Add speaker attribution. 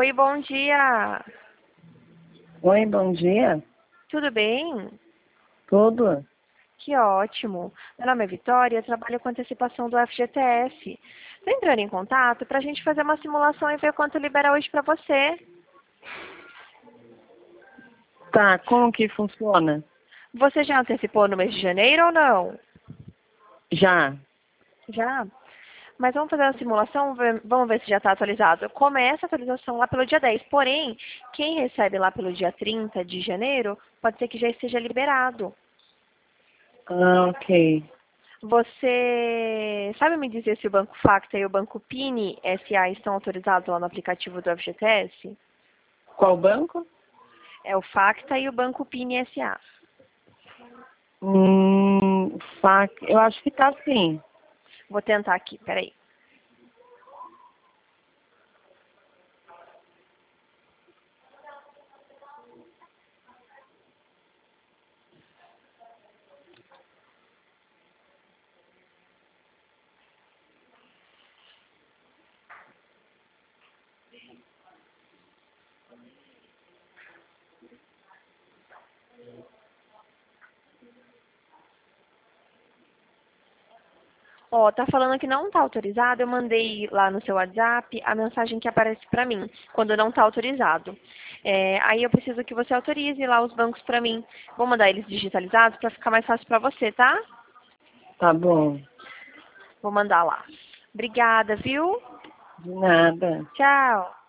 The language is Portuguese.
Speaker 1: Oi, bom dia.
Speaker 2: Oi, bom dia.
Speaker 1: Tudo bem?
Speaker 2: Tudo?
Speaker 1: Que ótimo. Meu nome é Vitória e eu trabalho com antecipação do FGTS. Estou entrando em contato para a gente fazer uma simulação e ver quanto libera hoje para você.
Speaker 2: Tá, como que funciona?
Speaker 1: Você já antecipou no mês de janeiro ou não?
Speaker 2: Já.
Speaker 1: Já? Mas vamos fazer uma simulação, vamos ver se já está atualizado. Começa a atualização lá pelo dia 10, porém, quem recebe lá pelo dia 30 de janeiro, pode ser que já esteja liberado.
Speaker 2: Ah, ok.
Speaker 1: Você sabe me dizer se o Banco Facta e o Banco Pini SA estão autorizados lá no aplicativo do FGTS?
Speaker 2: Qual banco?
Speaker 1: É o Facta e o Banco Pini SA.
Speaker 2: Eu acho que tá sim.
Speaker 1: Vou tentar aqui, peraí. Ó, tá falando que não tá autorizado, eu mandei lá no seu WhatsApp a mensagem que aparece pra mim, quando não tá autorizado. Aí eu preciso que você autorize lá os bancos pra mim. Vou mandar eles digitalizados pra ficar mais fácil pra você, tá?
Speaker 2: Tá bom.
Speaker 1: Vou mandar lá. Obrigada, viu?
Speaker 2: De nada.
Speaker 1: Tchau.